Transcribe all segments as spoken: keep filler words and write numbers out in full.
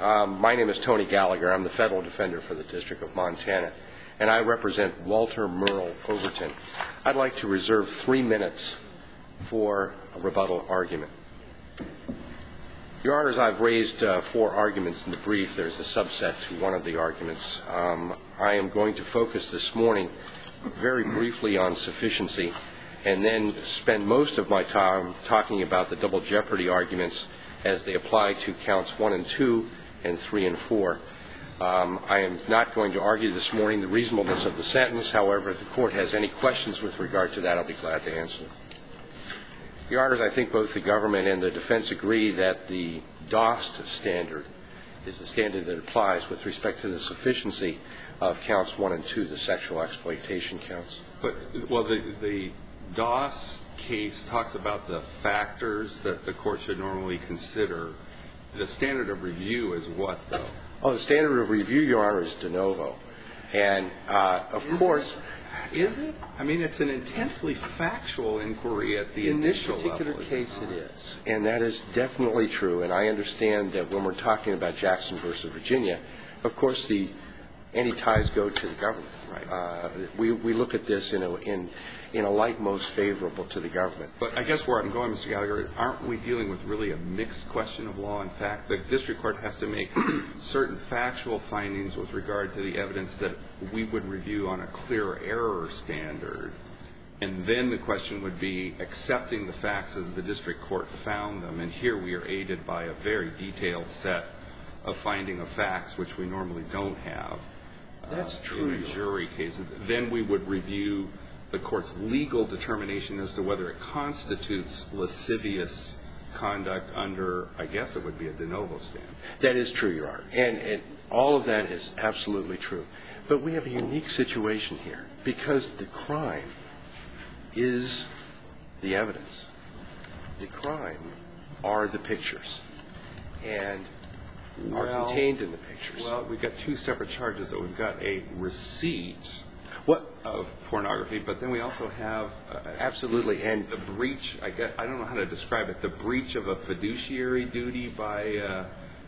Um, my name is Tony Gallagher. I'm the federal defender for the District of Montana, and I represent Walter Merle Overton. I'd like to reserve three minutes for a rebuttal argument. Your Honors, I've raised uh, four arguments in the brief. There's a subset to one of the arguments. Um, I am going to focus this morning very briefly on sufficiency and then spend most of my time talking about the double jeopardy arguments as they apply to counts one and two and three and four. Um, I am not going to argue this morning the reasonableness of the sentence. However, if the Court has any questions with regard to that, I'll be glad to answer them. Your Honors, I think both the government and the defense agree that the DOST standard is the standard that applies with respect to the sufficiency of counts one and two, the sexual exploitation counts. But, well, the, the DOST case talks about the factors that the Court should normally consider. The standard of review is what, though? Oh, the standard of review, Your Honor, is de novo. And, uh, of is course... It? Is it? I mean, it's an intensely factual inquiry at the initial level. In this particular case, it is. And that is definitely true. And I understand that when we're talking about Jackson versus Virginia, of course, the any ties go to the government. Right. Uh, we, we look at this in a, in, in a light most favorable to the government. But I guess where I'm going, Mister Gallagher, aren't we dealing with really a mixed question of law and fact? The district court has to make certain factual findings with regard to the evidence that we would review on a clear error standard. And then the question would be accepting the facts as the district court found them. And here we are aided by a very detailed set of finding of facts, which we normally don't have. That's uh, true. In a jury case. Then we would review the court's legal determination as to whether it constitutes lascivious conduct under, I guess it would be a de novo standard. That is true, Your Honor. And, and all of that is absolutely true. But we have a unique situation here because the crime is the evidence. The crime are the pictures and are well, contained in the pictures. Well, we've got two separate charges. That we've got a receipt what? of pornography, but then we also have uh, absolutely and the breach. I guess I don't know how to describe it. The breach of a fiduciary duty by a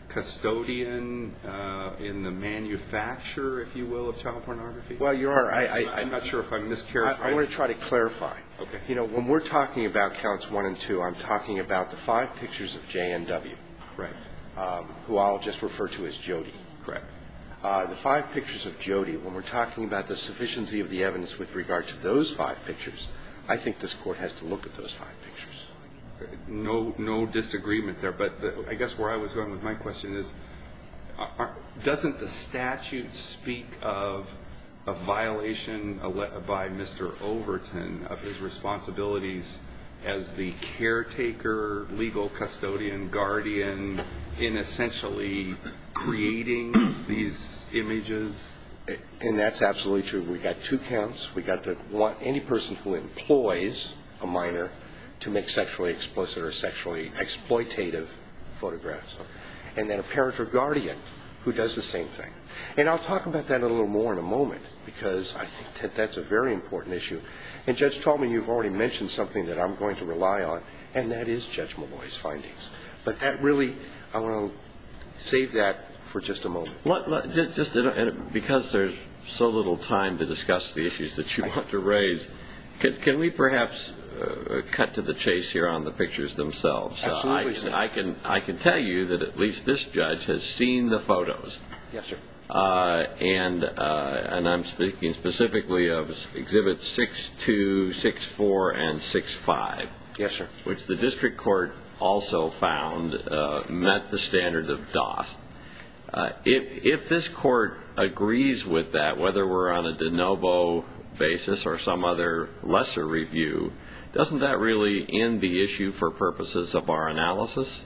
custodian uh, in the manufacture, if you will, of child pornography. Well, Your Honor, I, I, I'm not sure if I'm mischaracterizing. I, I want to try to clarify. Okay. You know, when we're talking about counts one and two, I'm talking about the five pictures of J N W. Right. Um, who I'll just refer to as Jody. Correct. Uh, the five pictures of Jody, when we're talking about the sufficiency of the evidence with regard to those five pictures, I think this Court has to look at those five pictures. No, no disagreement there. But the, I guess where I was going with my question is, are, doesn't the statute speak of a violation by Mister Overton of his responsibilities as the caretaker, legal custodian, guardian, in essentially creating these images? And that's absolutely true. We got two counts. We got the one, any person who employs a minor to make sexually explicit or sexually exploitative photographs, and then a parent or guardian who does the same thing. And I'll talk about that a little more in a moment because I think that that's a very important issue. And Judge Tallman, you've already mentioned something that I'm going to rely on, and that is Judge Malloy's findings. But that really, I want to save that for just a moment. Let, let, just in a, in a, because there's so little time to discuss the issues that you want to raise, can, can we perhaps uh, cut to the chase here on the pictures themselves? Absolutely. Uh, I, can, I can I can tell you that at least this judge has seen the photos. Yes, sir. Uh, and uh, and I'm speaking specifically of exhibits six two, six four, and six five. Yes, sir. Which the district court also found uh, met the standard of DOST. Uh, if, if this court agrees with that, whether we're on a de novo basis or some other lesser review, doesn't that really end the issue for purposes of our analysis?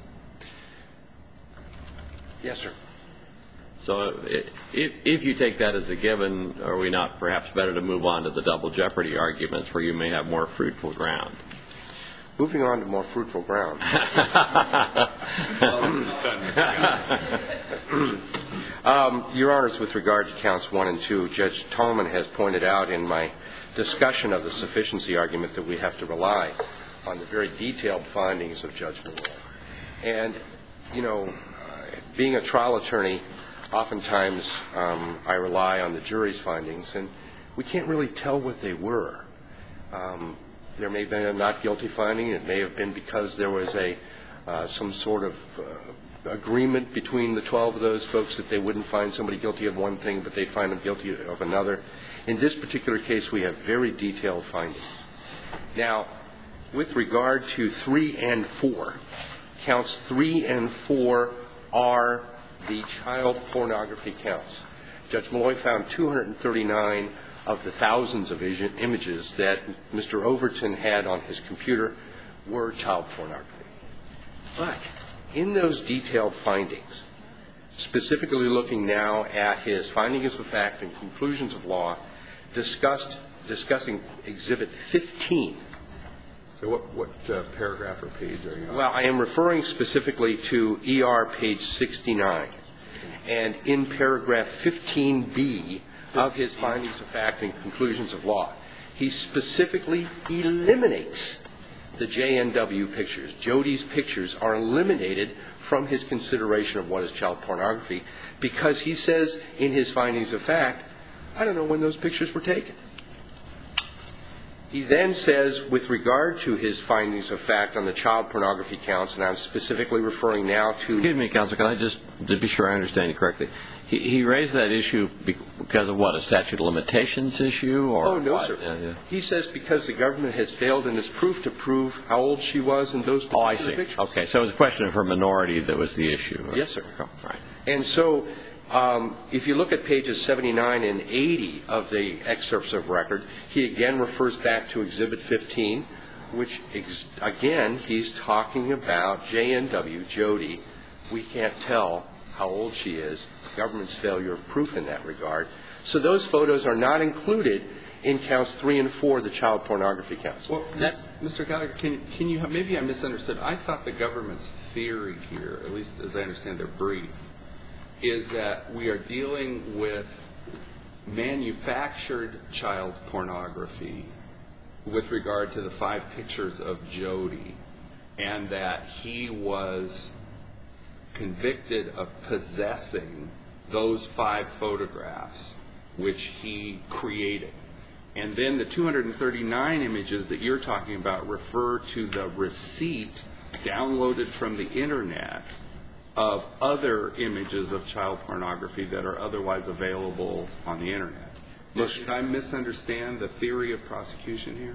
Yes, sir. So if, if you take that as a given, are we not perhaps better to move on to the double jeopardy arguments where you may have more fruitful ground? Moving on to more fruitful ground. um, Your Honors, with regard to counts one and two, Judge Tallman has pointed out in my discussion of the sufficiency argument that we have to rely on the very detailed findings of Judge Malloy. And, you know, being a trial attorney, oftentimes um, I rely on the jury's findings, and we can't really tell what they were. Um, there may have been a not guilty finding. It may have been because there was a uh, some sort of uh, agreement between the twelve of those folks that they wouldn't find somebody guilty of one thing, but they'd find them guilty of another. In this particular case, we have very detailed findings. Now, with regard to three and four, counts three and four are the child pornography counts. Judge Malloy found two hundred thirty-nine of the thousands of images that Mister Overton had on his computer were child pornography. But in those detailed findings, specifically looking now at his findings of fact and conclusions of law, discussed discussing Exhibit fifteen. So what, what uh, paragraph or page are you on? Well, I am referring specifically to E R page sixty-nine. And in paragraph fifteen B of his findings of fact and conclusions of law, he specifically eliminates the J N W pictures. Jody's pictures are eliminated from his consideration of what is child pornography because he says in his findings of fact, I don't know when those pictures were taken. He then says, with regard to his findings of fact on the child pornography counts, and I'm specifically referring now to... Excuse me, counsel, can I just, to be sure I understand you correctly, he, he raised that issue because of what, a statute of limitations issue? Or oh, no, what? sir. Yeah, yeah. He says because the government has failed in its proof to prove how old she was in those particular Oh, I see. pictures. Okay, so it was a question of her minority that was the issue. Yes, sir. Oh, right. And so um, if you look at pages seventy-nine and eighty of the excerpts of record, he again refers back to Exhibit fifteen, which, ex- again, he's talking about J N W, Jody. We can't tell how old she is. The government's failure of proof in that regard. So those photos are not included in counts three and four, the child pornography counts. Well, that, Mister Gallagher, can, can you have, maybe I misunderstood. I thought the government's theory here, at least as I understand their brief, is that we are dealing with manufactured child pornography with regard to the five pictures of Jody, and that he was convicted of possessing those five photographs which he created. And then the two hundred thirty-nine images that you're talking about refer to the receipt downloaded from the internet of other images of child pornography that are otherwise available on the internet. Did I misunderstand the theory of prosecution here?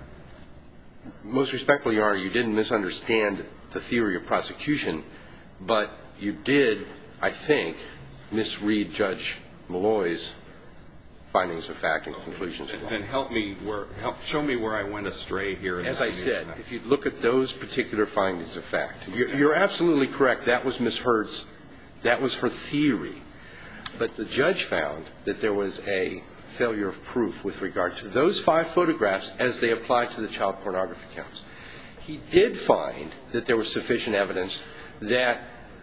Most respectfully, Your Honor, you didn't misunderstand the theory of prosecution, but you did, I think, misread Judge Malloy's findings of fact and conclusions of law. Then help me where, help show me where I went astray here. In As this I said, tonight. if you look at those particular findings of fact, you're, you're absolutely correct. That was Miz Hurd's, that was her theory. But the judge found that there was a failure of proof with regard to those five photographs as they applied to the child pornography counts. He did find that there was sufficient evidence that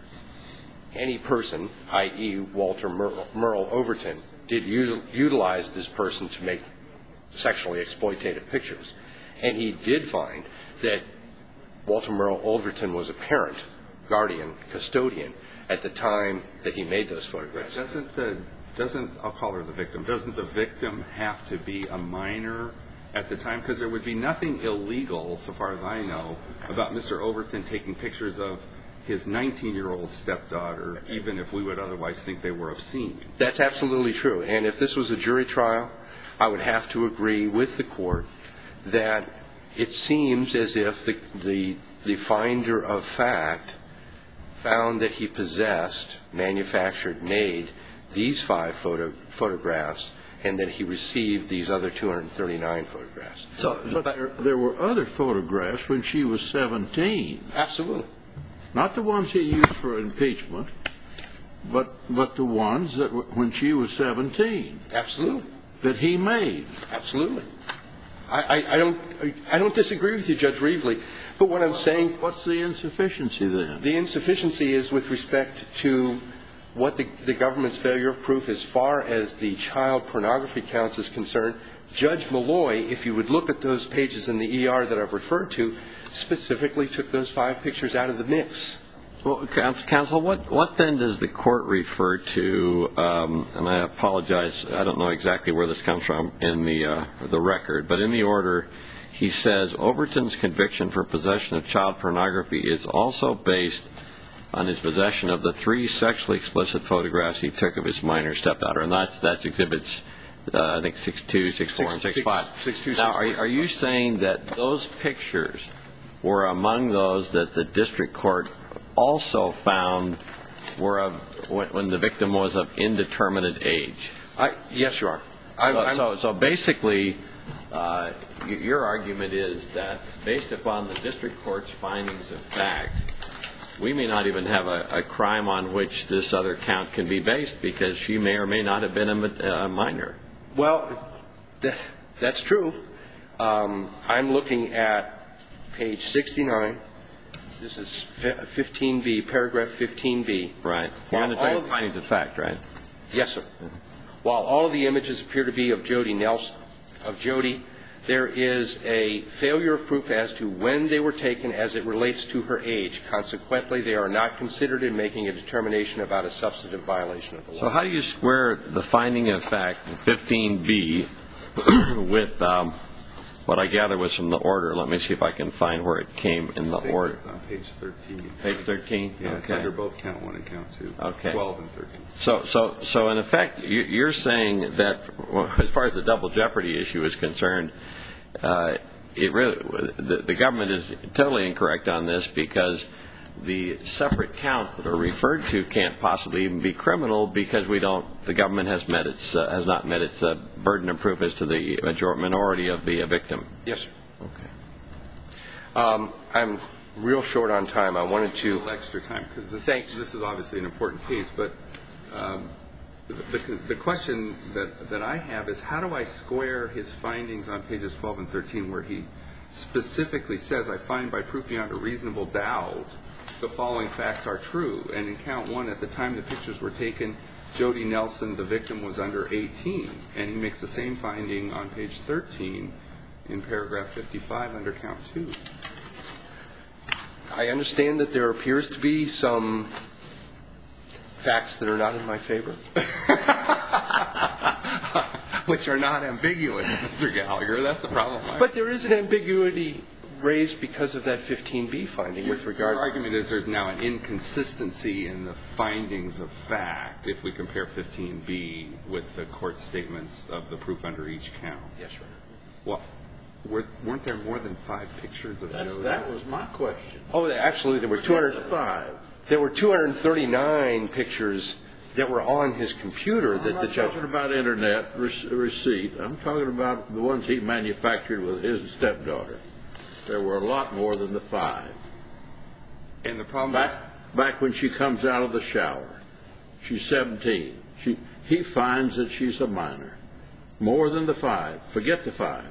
any person, that is. Walter Merle, Merle Overton, did u- utilize this person to make sexually exploitative pictures. And he did find that Walter Merle Overton was a parent, guardian, custodian at the time that he made those photographs. Doesn't the, doesn't, I'll call her the victim, doesn't the victim have to be a minor at the time? Because there would be nothing illegal, so far as I know, about Mister Overton taking pictures of his nineteen-year-old stepdaughter, even if we would otherwise think they were obscene. That's absolutely true. And if this was a jury trial, I would have to agree with the court that it seems as if the, the, the finder of fact found that he possessed, manufactured, made these five photo, photographs and that he received these other two hundred thirty-nine photographs. So, but there, there were other photographs when she was seventeen. Absolutely. Not the ones he used for impeachment, but but the ones that w- when she was seventeen. Absolutely. That he made. Absolutely. I, I, I don't I don't disagree with you, Judge Reevely, but what I'm saying. What's the insufficiency then? The insufficiency is with respect to what the, the government's failure of proof as far as the child pornography counts is concerned. Judge Malloy, if you would look at those pages in the E R that I've referred to, specifically took those five pictures out of the mix. Well, counsel, what, what then does the court refer to, um, and I apologize, I don't know exactly where this comes from in the, uh, the record, but in the order he says, Overton's conviction for possession of child pornography is also based on his possession of the three sexually explicit photographs he took of his minor stepdaughter. And that's, that's exhibits, uh, I think, six two, six four, and six five. Now, are, are you saying that those pictures were among those that the district court also found were of, when, when the victim was of indeterminate age? I, yes, Your Honor. I'm, so, I'm, so, so basically, uh, your argument is that based upon the district court's findings of fact, we may not even have a, a crime on which this other count can be based because she may or may not have been a, a minor. Well, th- that's true. Um, I'm looking at page sixty-nine. This is fifteen B, paragraph fifteen B. Right. You're going to take findings of fact, right? Yes, sir. Mm-hmm. While all of the images appear to be of Jody Nelson, of Jody, there is a failure of proof as to when they were taken as it relates to her age. Consequently, they are not considered in making a determination about a substantive violation of the law. So how do you square the finding of fact in fifteen B with um, what I gather was from the order? Let me see if I can find where it came in the order. It's on page thirteen. Page thirteen? Yeah, okay. It's under both count one and count two. Okay. twelve and thirteen. So, so, so in effect, you- you're saying that well, as far as the double jeopardy issue is concerned, uh, it really the, the government is totally incorrect on this because the separate counts that are referred to can't possibly even be criminal because we don't. The government has met its uh, has not met its uh, burden of proof as to the major- minority of the uh, victim. Yes, sir. Okay. Um, I'm real short on time. I wanted A to. little extra time because this, Thanks. this is obviously an important case. But um, the, the, the question that, that I have is how do I square his findings on pages twelve and thirteen where he specifically says, I find by proof beyond a reasonable doubt the following facts are true. And in count one, at the time the pictures were taken, Jody Nelson, the victim, was under eighteen. And he makes the same finding on page thirteen in paragraph fifty-five under count two. I understand that there appears to be some facts that are not in my favor. Which are not ambiguous, Mister Gallagher. That's the problem. But there is an ambiguity raised because of that fifteen B finding with regard. Your argument is there's now an inconsistency in the findings of fact if we compare fifteen B with the court statements of the proof under each count. Yes, sir. Well, were, weren't there more than five pictures of Jody? That was my question. Oh, actually, there were two hundred. Five. There were two hundred thirty-nine pictures that were on his computer that I'm the not judge. talking about internet receipt. I'm talking about the ones he manufactured with his stepdaughter. There were a lot more than the five. And the problem Back, is, back when she comes out of the shower, she's seventeen. She, he finds that she's a minor. More than the five. Forget the five.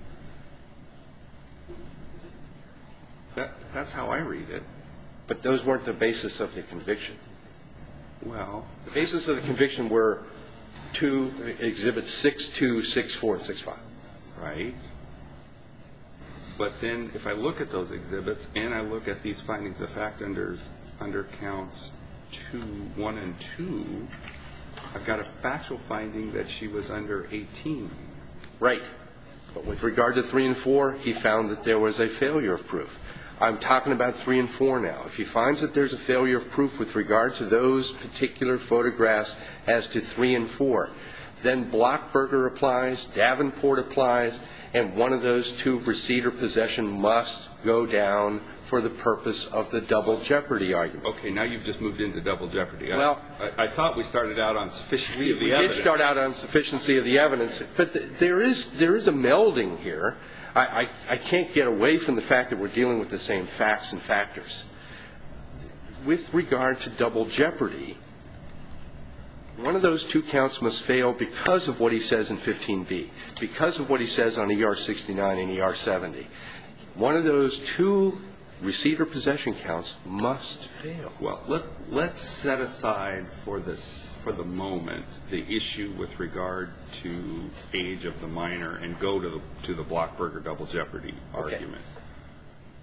that, that's how I read it. But those weren't the basis of the conviction. Well, The basis of the conviction were two exhibits six two, six four, and six five. right. But then if I look at those exhibits and I look at these findings of fact under, under counts two, one and two, I've got a factual finding that she was under eighteen. Right. But with regard to three and four, he found that there was a failure of proof. I'm talking about three and four now. If he finds that there's a failure of proof with regard to those particular photographs as to three and four, then Blockberger applies, Davenport applies, and one of those two, receipt or possession, must go down for the purpose of the double jeopardy argument. Okay, now you've just moved into double jeopardy. Well, I, I thought we started out on sufficiency We, of the we evidence. did start out on sufficiency of the evidence, but th- there is there is a melding here. I, I, I can't get away from the fact that we're dealing with the same facts and factors. With regard to double jeopardy, one of those two counts must fail because of what he says in fifteen B, because of what he says on E R sixty-nine and E R seventy. One of those two receipt or possession counts must fail. Well, let, let's set aside for this, for the moment, the issue with regard to age of the minor and go to the, to the Blockberger double jeopardy Okay. argument.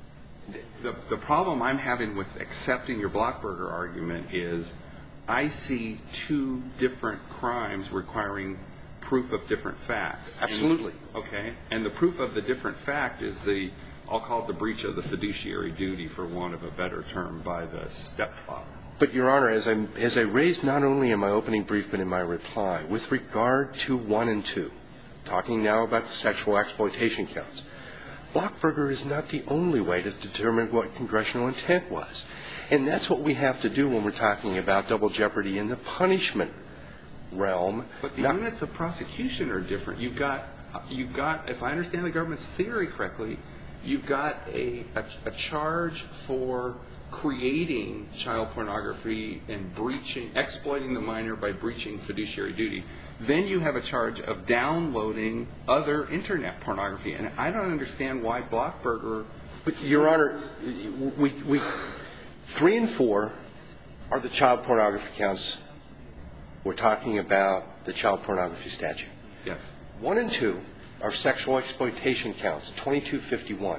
The, the problem I'm having with accepting your Blockberger argument is I see two different crimes requiring proof of different facts. Absolutely. And, okay. And the proof of the different fact is the, I'll call it the breach of the fiduciary duty, for want of a better term, by the stepfather. But, Your Honor, as I, as I raised not only in my opening brief but in my reply, with regard to one and two, talking now about the sexual exploitation counts, Blockberger is not the only way to determine what congressional intent was. And that's what we have to do when we're talking about double jeopardy in the punishment realm. But the not, units of prosecution are different. You've got, you've got, if I understand the government's theory correctly, you've got a, a, a charge for creating child pornography and breaching, exploiting the minor by breaching fiduciary duty. Then you have a charge of downloading other internet pornography. And I don't understand why Blockberger. But, Your Honor, we, we, three and four are the child pornography counts. We're talking about the child pornography statute. Yes. One and two are sexual exploitation counts, twenty-two fifty-one.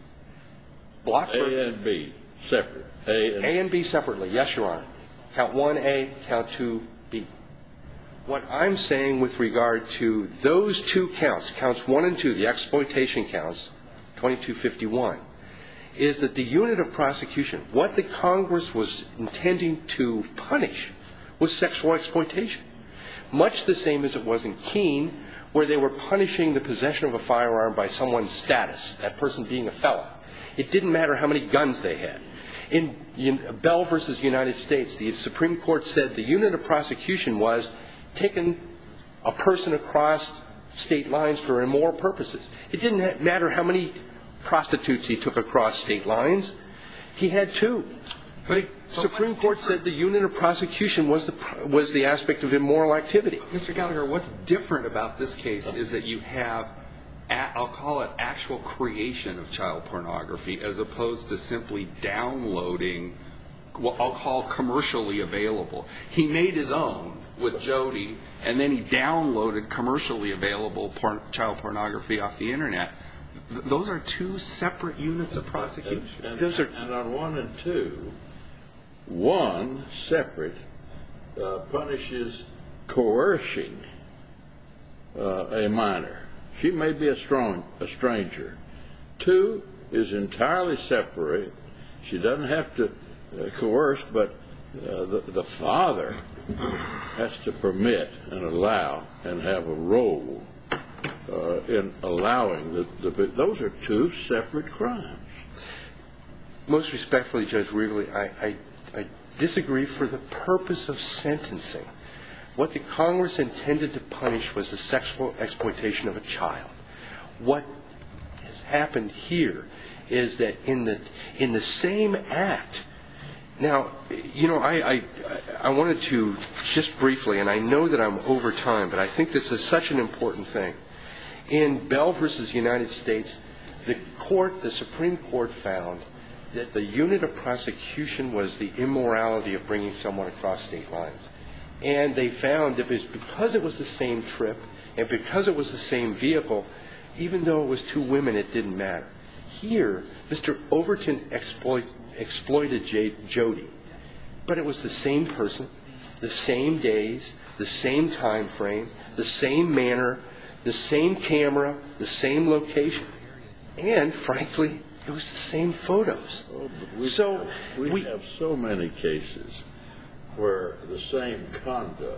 Blockberger. A and B, separate. A and, A and B separately, yes, Your Honor. Count one A, count two B. What I'm saying with regard to those two counts, counts one and two, the exploitation counts, twenty-two fifty-one, is that the unit of prosecution, what the Congress was intending to punish, was sexual exploitation. Much the same as it was in Keene, where they were punishing the possession of a firearm by someone's status, that person being a felon. It didn't matter how many guns they had. In, in Bell versus United States, the Supreme Court said the unit of prosecution was taking a person across state lines for immoral purposes. It didn't matter how many prostitutes he took across state lines. He had two. But the Supreme Court said the unit of prosecution was the, was the aspect of immoral activity. Mister Gallagher, what's different about this case is that you have, I'll call it actual creation of child pornography as opposed to simply downloading what I'll call commercially available. He made his own with Jody, and then he downloaded commercially available porn, child pornography off the internet. Th- those are two separate units of prosecution. and, and, Those are, and on one and two, one separate uh, punishes coercing uh, a minor. She may be a strong a stranger. Two is entirely separate. She doesn't have to uh, coerce, but uh, the, the father has to permit and allow and have a role uh, in allowing the, the. Those are two separate crimes. most respectfully, Judge Reveley, I, I, I disagree for the purpose of sentencing. What the Congress intended to punish was the sexual exploitation of a child. What has happened here is that in the in the same act. Now, you know, I, I I wanted to just briefly, and I know that I'm over time, but I think this is such an important thing. In Bell versus United States, the court, the Supreme Court, found that the unit of prosecution was the immorality of bringing someone across state lines. And they found that it was because it was the same trip and because it was the same vehicle, even though it was two women, it didn't matter. Here, Mister Overton exploit, exploited J, Jody, but it was the same person, the same days, the same time frame, the same manner, the same camera, the same location, and frankly, it was the same photos. Oh, but we so have, we, we have so many cases where the same conduct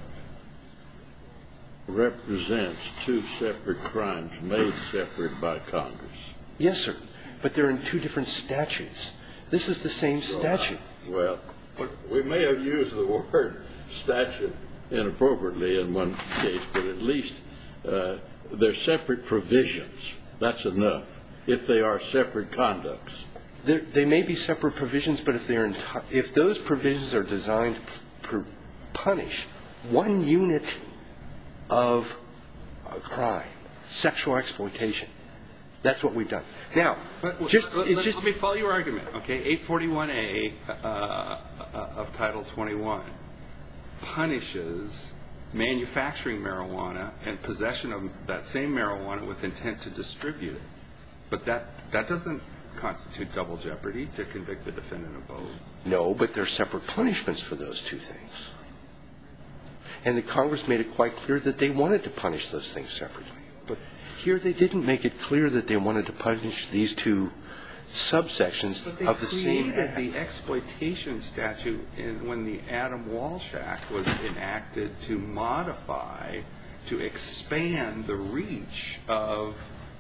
represents two separate crimes made separate by Congress. Yes, sir, but they're in two different statutes. This is the same statute. Well, we may have used the word statute inappropriately in one case, but at least uh, they're separate provisions. That's enough, if they are separate conducts. They're, they may be separate provisions, but if they're enti- if those provisions are designed to punish one unit of a crime, sexual exploitation, that's what we've done. Now, But just, let, it's let, just let me follow your argument, okay? eight forty-one A uh, uh, of Title twenty-one punishes manufacturing marijuana and possession of that same marijuana with intent to distribute it. But that, that doesn't constitute double jeopardy to convict the defendant of both. No, but there are separate punishments for those two things. And the Congress made it quite clear that they wanted to punish those things separately. But here they didn't make it clear that they wanted to punish these two subsections of the same act. But they created the exploitation statute in, when the Adam Walsh Act was enacted to modify, to expand the reach of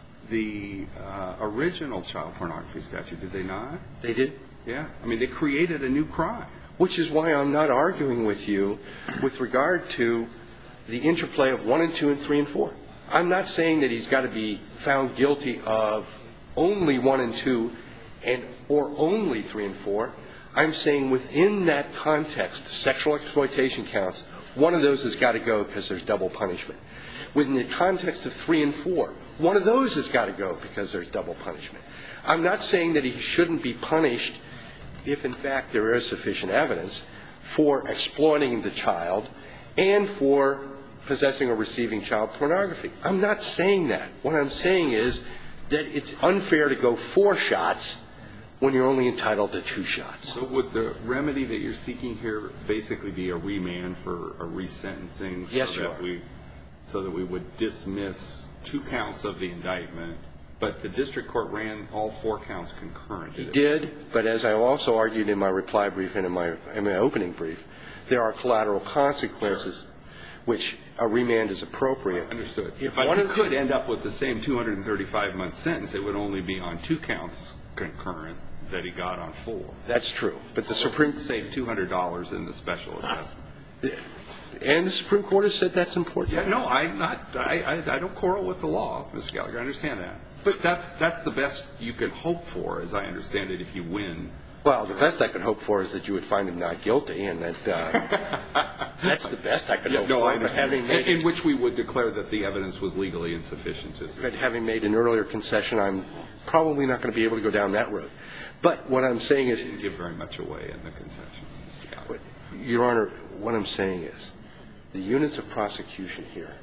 the uh, original child pornography statute. Did they not? They did. Yeah. I mean, they created a new crime. Which is why I'm not arguing with you with regard to the interplay of one and two and three and four. I'm not saying that he's got to be found guilty of only one and two and or only three and four. I'm saying within that context, sexual exploitation counts, one of those has got to go because there's double punishment. Within the context of three and four, one of those has got to go because there's double punishment. I'm not saying that he shouldn't be punished if, in fact, there is sufficient evidence for exploiting the child and for possessing or receiving child pornography. I'm not saying that. What I'm saying is that it's unfair to go four shots when you're only entitled to two shots. So would the remedy that you're seeking here basically be a remand for a resentencing? Yes, so you that are. we So that we would dismiss two counts of the indictment, but the district court ran all four counts concurrent. He did, but as I also argued in my reply brief and in my, in my opening brief, there are collateral consequences which a remand is appropriate. Understood. If but one you of could two, end up with the same two hundred thirty-five month sentence. It would only be on two counts concurrent that he got on four. That's true. But the Supreme Save two hundred dollars in the special assessment. And the Supreme Court has said that's important. Yeah, no, I'm not. I, I, I don't quarrel with the law, Mister Gallagher. I understand that. But that's that's the best you can hope for, as I understand it, if you win. Well, the best I could hope for is that you would find him not guilty, and that uh, that's the best I could Yeah, hope no, for. I But having understand. made, In, in which we would declare that the evidence was legally insufficient. Just but having made an earlier concession, I'm probably not going to be able to go down that road. But what I'm saying is, didn't give very much away in the concession, Mister Gallagher. Your Honor, what I'm saying is, the units of prosecution here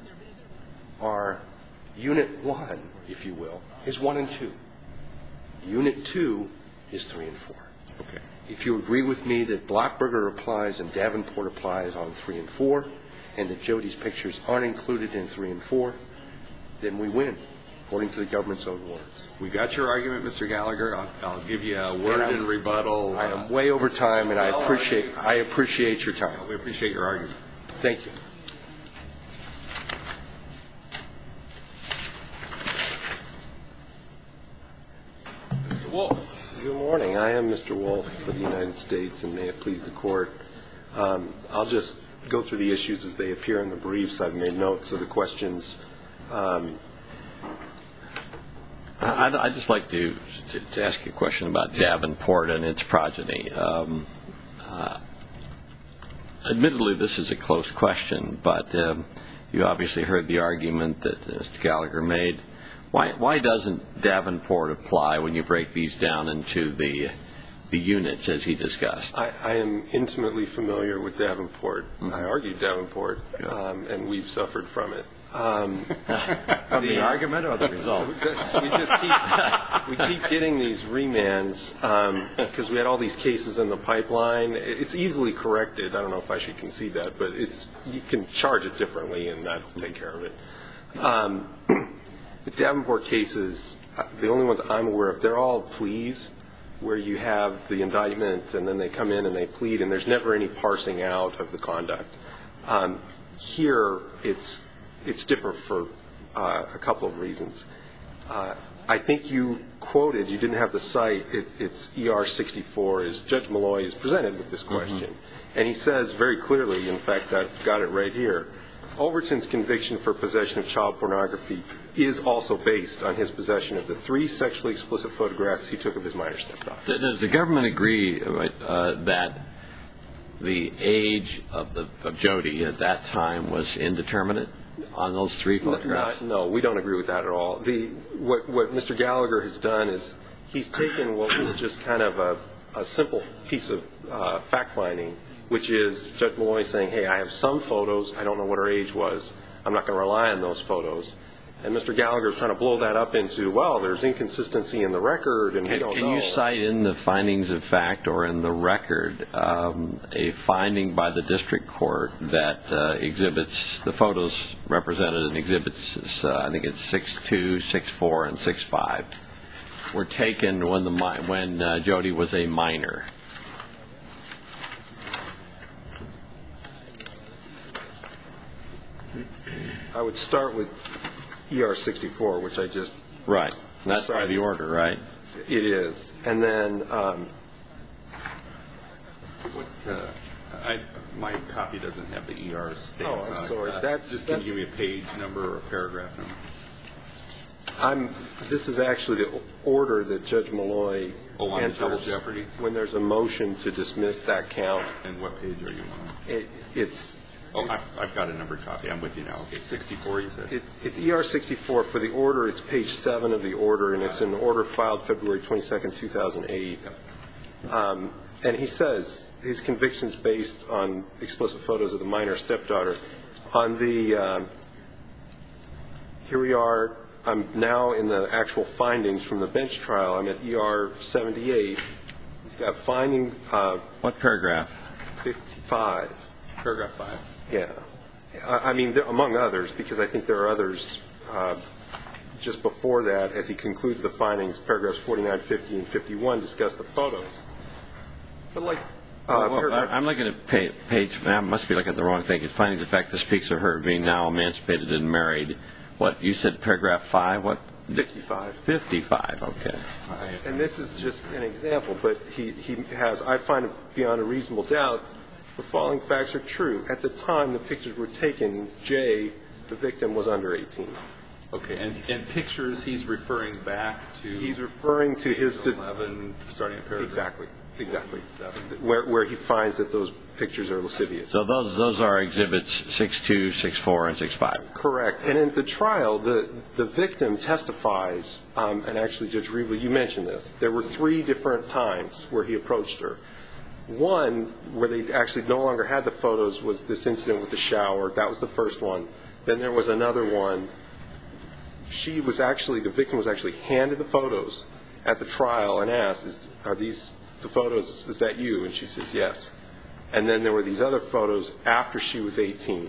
are Unit one, if you will, is one and two. Unit two is three and four. Okay. If you agree with me that Blockberger applies and Davenport applies on three and four, and that Jody's pictures aren't included in three and four, then we win, according to the government's own words. We got your argument, Mister Gallagher. I'll, I'll give you a word in rebuttal. I am way over time, and I appreciate I appreciate your time. We appreciate your argument. Thank you. Mister Wolf. Good morning. I am Mister Wolf for the United States, and may it please the Court. Um, I'll just go through the issues as they appear in the briefs. I've made notes of the questions. Um, I'd, I'd just like to, to, to ask you a question about Davenport and its progeny. Um, uh, admittedly, this is a close question, but um, you obviously heard the argument that Mister Gallagher made. Why, why doesn't Davenport apply when you break these down into the the units as he discussed? I, I am intimately familiar with Davenport. Mm-hmm. I argued Davenport, um, and we've suffered from it. Um, From the, the argument or the result? we just keep we keep getting these remands because um, we had all these cases in the pipeline. It's easily corrected. I don't know if I should concede that, but it's you can charge it differently, and that'll take care of it. Um, the Davenport cases, the only ones I'm aware of, they're all pleas where you have the indictment and then they come in and they plead, and there's never any parsing out of the conduct. Um, here, it's it's different for uh, a couple of reasons. Uh, I think you quoted, you didn't have the cite, it, it's E R sixty-four, is Judge Malloy is presented with this question. Mm-hmm. And he says very clearly, in fact, I've got it right here, Overton's conviction for possession of child pornography is also based on his possession of the three sexually explicit photographs he took of his minor stepdaughter. Does the government agree uh, that the age of, the, of Jody at that time was indeterminate on those three photographs? No, no, we don't agree with that at all. The, what, what Mister Gallagher has done is he's taken what was just kind of a, a simple piece of uh, fact-finding, which is Judge Malloy saying, hey, I have some photos. I don't know what her age was. I'm not going to rely on those photos. And Mister Gallagher is trying to blow that up into, well, there's inconsistency in the record, and we don't Can know. you cite in the findings of fact or in the record um, a finding by the district court that uh, exhibits, the photos represented in exhibits, uh, I think it's six two, six four, and six five, were taken when, the, when uh, Jody was a minor? I would start with E R sixty-four, which I just... Right. That's by the order, right? It is. And then... Um, What, uh, I, my copy doesn't have the E R stamp. Oh, I'm on it. sorry. Uh, That's- Just can you that's- give me a page number or a paragraph number? I'm, this is actually the order that Judge Malloy Oh, on enters double jeopardy? when there's a motion to dismiss that count. And what page are you on? It, it's... Oh, I've, I've got a numbered copy. I'm with you now. Okay, sixty-four, you said? It's, it's E R sixty-four. For the order, it's page seven of the order, and it's an order filed February twenty-second, two thousand eight. Um, and he says his conviction's based on explicit photos of the minor stepdaughter. On the, um, here we are, I'm now in the actual findings from the bench trial. I'm at E R seventy-eight. He's got finding uh, What paragraph? fifty-five. Paragraph five. Yeah. I I mean, there- among others, because I think there are others uh, just before that, as he concludes the findings, paragraphs forty-nine, fifty, and fifty-one discuss the photos. But like, uh, Well, paragraph- I'm looking at page, page I must be looking at the wrong thing. It's finding the fact that speaks of her being now emancipated and married. What, you said paragraph five? What? fifty-five. fifty-five, okay. And this is just an example, but he, he has, I find it beyond a reasonable doubt, the following facts are true. At the time the pictures were taken, Jay, the victim, was under eighteen. Okay, and, and pictures, he's referring back to... He's referring to his... de- eleven, starting at paragraph... Exactly, exactly. Where, where he finds that those pictures are lascivious. So those those are exhibits six two, six four, and six five. Correct. And in the trial, the, the victim testifies, um, and actually, Judge Reevely, you mentioned this. There were three different times where he approached her. One, where they actually no longer had the photos, was this incident with the shower. That was the first one. Then there was another one. She was actually, the victim was actually handed the photos at the trial and asked, is, are these the photos, is that you? And she says, yes. And then there were these other photos after she was eighteen.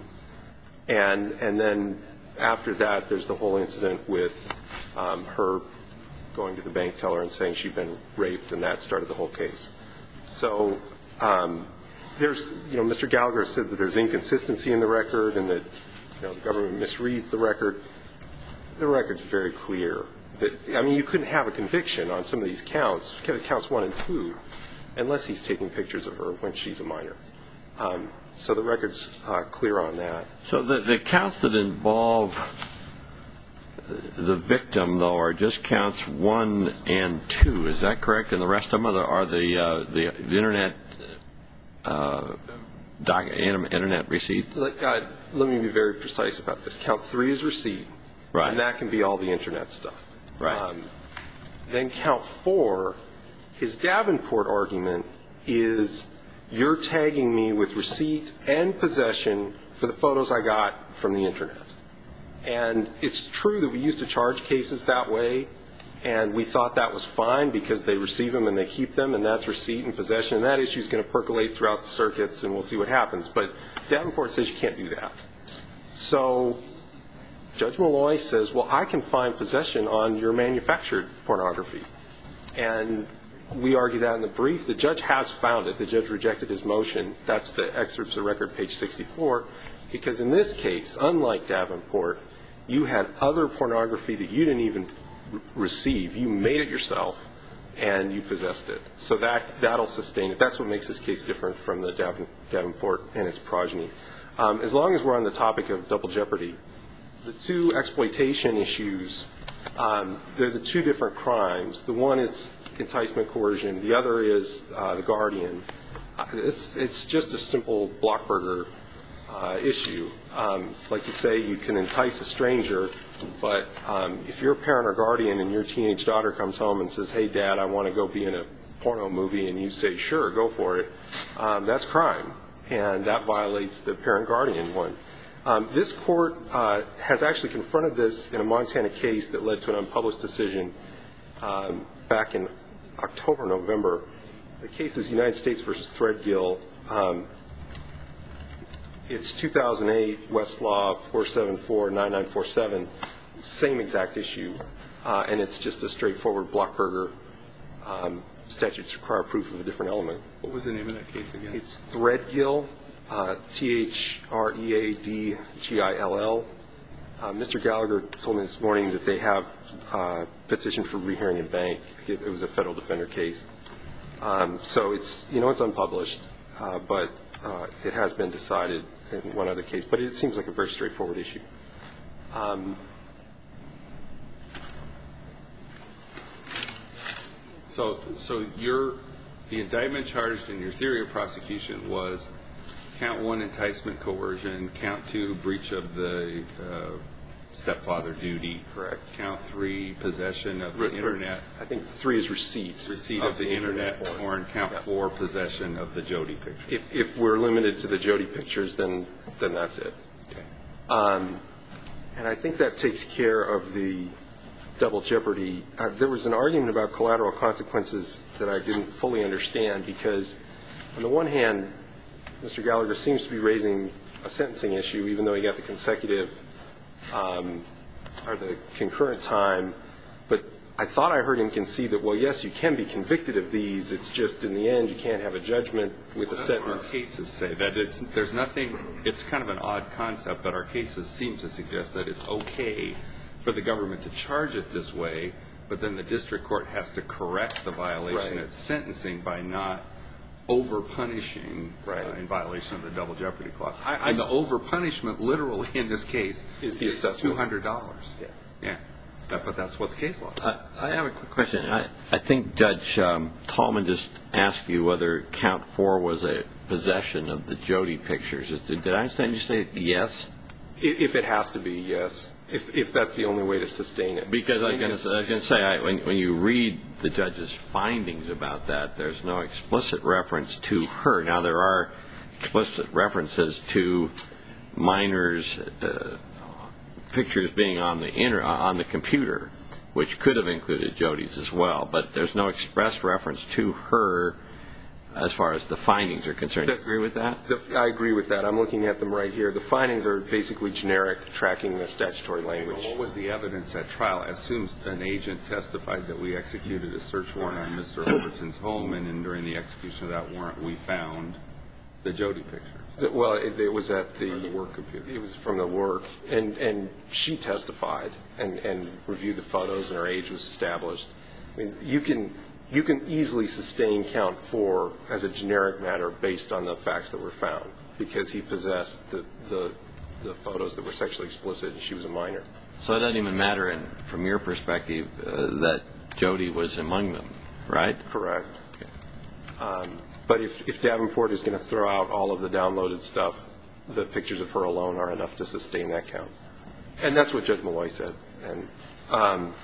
And and then after that, there's the whole incident with um, her going to the bank teller and saying she'd been raped, and that started the whole case. So um, there's, you know, Mister Gallagher said that there's inconsistency in the record and that, you know, the government misreads the record. The record's very clear. That, I mean, you couldn't have a conviction on some of these counts, counts one and two, unless he's taking pictures of her when she's a minor. Um, so the record's uh, clear on that. So the, the counts that involve the victim, though, are just counts one and two. Is that correct? And the rest of them are the, are the, uh, the, the internet uh, doc, internet receipt? Let, uh, let me be very precise about this. Count three is receipt, Right. and that can be all the internet stuff. Right. Um, then count four, his Davenport argument is you're tagging me with receipt and possession for the photos I got from the internet. And it's true that we used to charge cases that way, and we thought that was fine because they receive them and they keep them, and that's receipt and possession, and that issue is going to percolate throughout the circuits, and we'll see what happens. But Davenport says you can't do that. So Judge Malloy says, well, I can find possession on your manufactured pornography. And we argue that in the brief. The judge has found it. The judge rejected his motion. That's the excerpts of record, page sixty-four, because in this case, unlike Davenport, you had other pornography that you didn't even r- receive. You made it yourself, and you possessed it. So that, that'll sustain it. That's what makes this case different from the Daven, Davenport and its progeny. Um, as long as we're on the topic of double jeopardy, the two exploitation issues, um, they're the two different crimes. The one is enticement coercion. The other is uh, the guardian. Uh, it's, it's just a simple Blockberger uh, issue. Um, like you say, you can entice a stranger, but um, if you're a parent or guardian and your teenage daughter comes home and says, hey, Dad, I want to go be in a porno movie, and you say, sure, go for it, um, that's crime, and that violates the parent-guardian one. Um, this court uh, has actually confronted this in a Montana case that led to an unpublished decision um, back in October, November. The case is United States versus Threadgill. Um, it's two thousand eight, Westlaw four seven four nine nine four seven, same exact issue, uh, and it's just a straightforward Blockberger um, statutes require proof of a different element. What was the name of that case again? It's Threadgill, uh, T H R E A D G I L L. Uh, Mister Gallagher told me this morning that they have uh, petitioned for rehearing in bank. It, it was a federal defender case. Um, so it's, you know, it's unpublished, uh, but uh, it has been decided in one other case. But it seems like a very straightforward issue. Um, So, so your, the indictment charged in your theory of prosecution was count one, enticement, coercion, count two, breach of the uh, stepfather duty. Correct. Count three, possession of the internet. I think three is receipt. Receipt of the internet porn. Count Yeah. four, possession of the Jody picture. If, if we're limited to the Jody pictures, then, then that's it. Okay. Um, and I think that takes care of the double jeopardy. Uh, there was an argument about collateral consequences that I didn't fully understand because, on the one hand, Mister Gallagher seems to be raising a sentencing issue, even though he got the consecutive um, or the concurrent time. But I thought I heard him concede that, well, yes, you can be convicted of these. It's just in the end you can't have a judgment with a That's what sentence. our cases say, that it's, there's nothing, it's kind of an odd concept, but our cases seem to suggest that it's okay for the government to charge it this way, but then the district court has to correct the violation Right. at sentencing by not over-punishing Right. uh, in violation of the double jeopardy clause. I- I and the just- over-punishment, literally in this case, Is the assessment. two hundred dollars. Yeah. Yeah. That, but that's what the case law says. I, I have a quick question. I, I think Judge um, Tallman just asked you whether count four was a possession of the Jody pictures. Did, did I understand you say yes? If, if it has to be, yes. If, if that's the only way to sustain it. Because I was mean, going it's- to say, I, when, when you read the judge's findings about that, there's no explicit reference to her. Now, there are explicit references to minors' uh, pictures being on the inter, on the computer, which could have included Jody's as well. But there's no express reference to her as far as the findings are concerned. Do you agree with that? The, I agree with that. I'm looking at them right here. The findings are basically generic, tracking the statutory language. What was the evidence at trial? I assume an agent testified that we executed a search warrant on Mister Overton's home, and, and during the execution of that warrant, we found the Jody picture. The- Well, it, it was at the, Or the work computer. It was from the work, and and she testified and and reviewed the photos, and her age was established. I mean, you can you can easily sustain count four as a generic matter based on the facts that were found, because he possessed the the, the photos that were sexually explicit, and she was a minor. So it doesn't even matter, in, from your perspective, uh, that Jody was among them, right? Correct. Um, but if, if Davenport is going to throw out all of the downloaded stuff, the pictures of her alone are enough to sustain that count. And that's what Judge Malloy said. And um,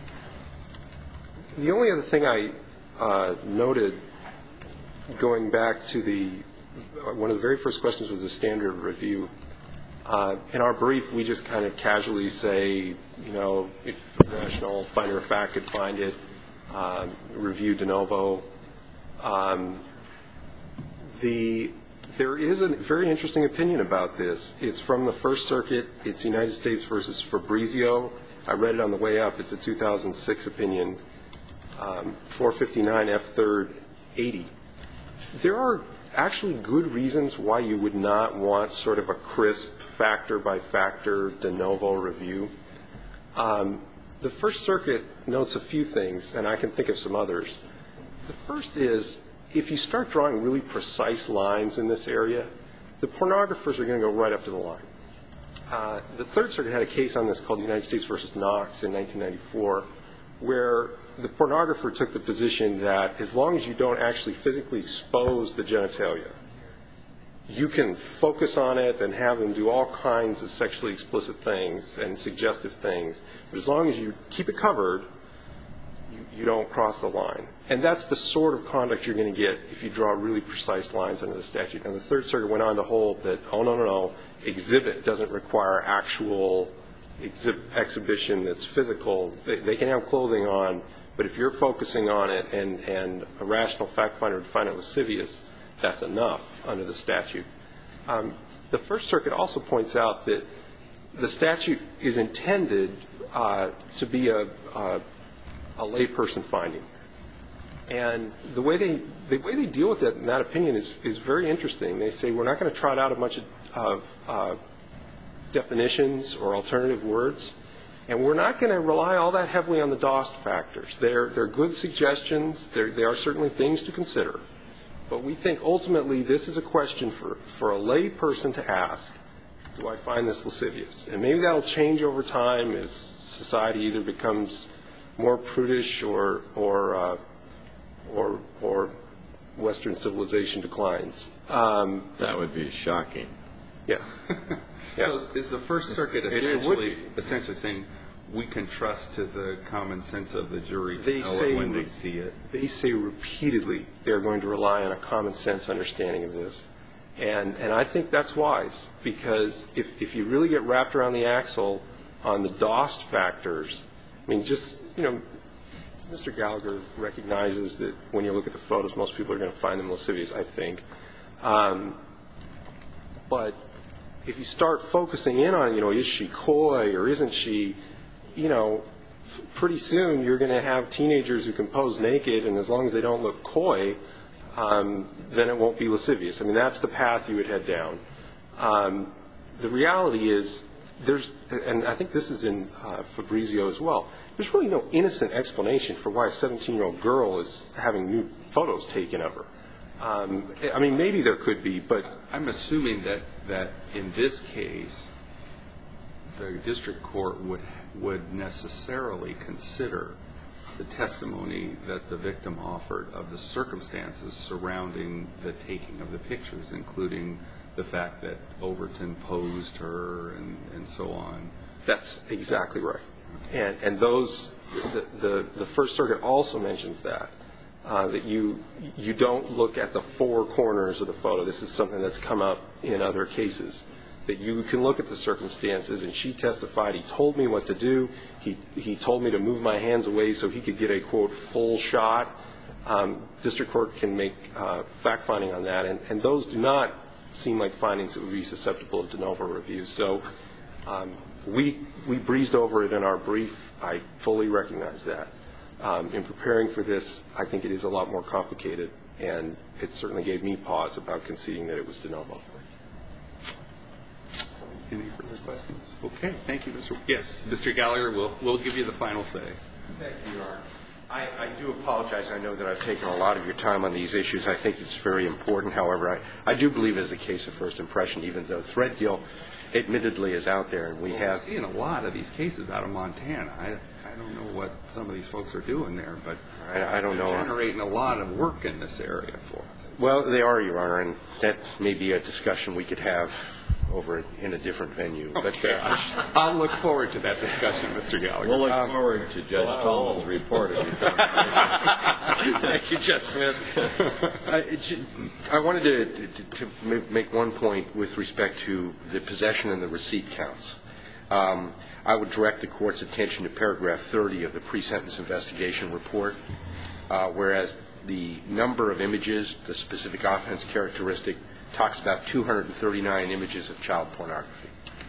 the only other thing I uh, noted, going back to the, one of the very first questions was the standard review. Uh, in our brief, we just kind of casually say, you know, if a rational finder of fact could find it, uh, review de novo. Um, the, there is a very interesting opinion about this. It's from the First Circuit. It's United States versus Fabrizio. I read it on the way up. It's a two thousand six opinion, um, four fifty-nine F third eighty. There are actually good reasons why you would not want sort of a crisp factor-by-factor de novo review. Um, the First Circuit notes a few things, and I can think of some others. The first is, if you start drawing really precise lines in this area, the pornographers are going to go right up to the line. Uh, the Third Circuit had a case on this called United States versus Knox in nineteen ninety-four, where the pornographer took the position that as long as you don't actually physically expose the genitalia, you can focus on it and have them do all kinds of sexually explicit things and suggestive things. But as long as you keep it covered, you, you don't cross the line. And that's the sort of conduct you're going to get if you draw really precise lines under the statute. And the Third Circuit went on to hold that, oh, no, no, no, exhibit doesn't require actual exhib- exhibition that's physical. They, they can have clothing on, but if you're focusing on it and, and a rational fact finder would find it lascivious, that's enough under the statute. Um, the First Circuit also points out that the statute is intended uh, to be a, a, a layperson finding. And the way they the way they deal with that in that opinion is, is very interesting. They say we're not going to trot out a bunch of, of uh, definitions or alternative words, and we're not going to rely all that heavily on the DOST factors. They're they're good suggestions. They're, they are certainly things to consider. But we think ultimately this is a question for, for a lay person to ask, do I find this lascivious? And maybe that will change over time as society either becomes more prudish or or uh, or, or Western civilization declines. Um, That would be shocking. yeah. yeah. So is the First Circuit It- it essentially would essentially saying we can trust to the common sense of the jury to They know say it when they re- see it? They say repeatedly they're going to rely on a common sense understanding of this. And and I think that's wise, because if, if you really get wrapped around the axle on the DOST factors, I mean, just, you know, Mister Gallagher recognizes that when you look at the photos, most people are going to find them lascivious, I think. Um, but if you start focusing in on, you know, is she coy or isn't she, you know, pretty soon you're going to have teenagers who can pose naked, and as long as they don't look coy, um, then it won't be lascivious. I mean, that's the path you would head down. Um, the reality is there's, and I think this is in uh, Fabrizio as well, there's really no innocent explanation for why a seventeen-year-old girl is having nude photos taken of her. Um, I mean, maybe there could be, but I'm assuming that, that in this case, the district court would would necessarily consider the testimony that the victim offered of the circumstances surrounding the taking of the pictures, including the fact that Overton posed her and, and so on. that's exactly right. And, and those, the, the, the First Circuit also mentions that, uh, that you, you don't look at the four corners of the photo. This is something that's come up in other cases, that you can look at the circumstances, and she testified, he told me what to do, he, he told me to move my hands away so he could get a, quote, full shot. Um, district court can make uh, fact-finding on that, and, and those do not seem like findings that would be susceptible of de novo review. So um, we, we breezed over it in our brief. I fully recognize that. Um, in preparing for this, I think it is a lot more complicated, and it certainly gave me pause about conceding that it was de novo. Any further questions? Okay, thank you, Mister Yes, Mister Gallagher, we'll, we'll give you the final say. Thank you, Your Honor. I, I do apologize. I know that I've taken a lot of your time on these issues. I think it's very important. However, I, I do believe it is a case of first impression, even though Threadgill admittedly is out there, and we Well, have we're seeing a lot of these cases out of Montana. I, I don't know what some of these folks are doing there, but I, I don't know. they're generating a lot of work in this area for us. Well, they are, Your Honor, and that may be a discussion we could have over in a different venue. Okay, But, uh, I'll look forward to that discussion, Mister Gallagher. We'll look forward to Judge Tallman's report. If you come. Thank you, Judge Smith. I, it, I wanted to, to, to make one point with respect to the possession and the receipt counts. Um, I would direct the Court's attention to paragraph thirty of the pre-sentence investigation report, uh, whereas the number of images, the specific offense characteristic, talks about two hundred thirty-nine images of child pornography.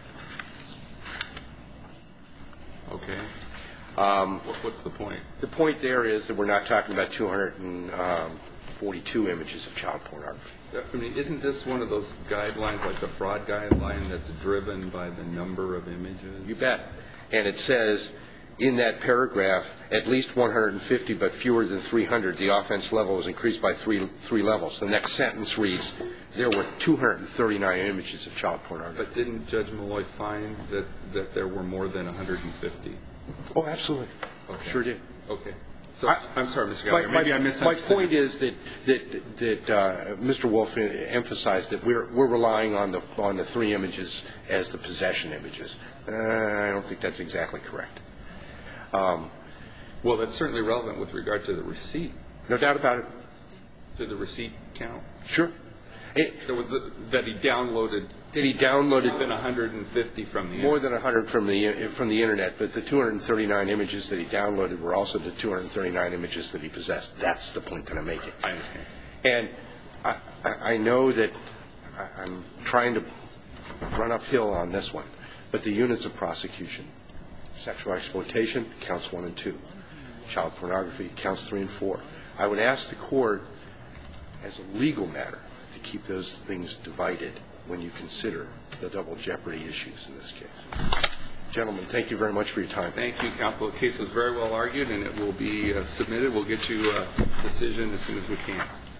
Okay. Um, What's the point? the point there is that we're not talking about two hundred forty-two images of child pornography. I mean, isn't this one of those guidelines, like the fraud guideline, that's driven by the number of images? You bet. And it says in that paragraph, at least one hundred fifty, but fewer than three hundred, the offense level was increased by three three levels. The next sentence reads, there were two hundred thirty-nine images of child pornography. But didn't Judge Malloy find that, that there were more than one hundred fifty? Oh, absolutely. Okay. Sure did. Okay. So, I- I'm sorry, Mister My, Gallagher, maybe my- I my misunderstood. point is that that that uh, Mister Wolf emphasized that we're we're relying on the on the three images as the possession images. Uh, I don't think that's exactly correct. Um, Well, that's certainly relevant with regard to the receipt, No doubt about it. to the receipt count. Sure. It, There was the- That he downloaded that he downloaded more than one hundred fifty from the more than one hundred from the from the internet, but the two hundred thirty-nine images that he downloaded were also the two hundred thirty-nine images that he possessed. That's the point that I'm making. I understand. And I, I I know that I- I'm trying to run uphill on this one, but the units of prosecution, sexual exploitation, counts one and two. Child pornography, counts three and four. I would ask the court, as a legal matter, to keep those things divided when you consider the double jeopardy issues in this case. Gentlemen, thank you very much for your time. Thank you, counsel. The case was very well argued, and it will be uh, submitted. We'll get you a decision as soon as we can.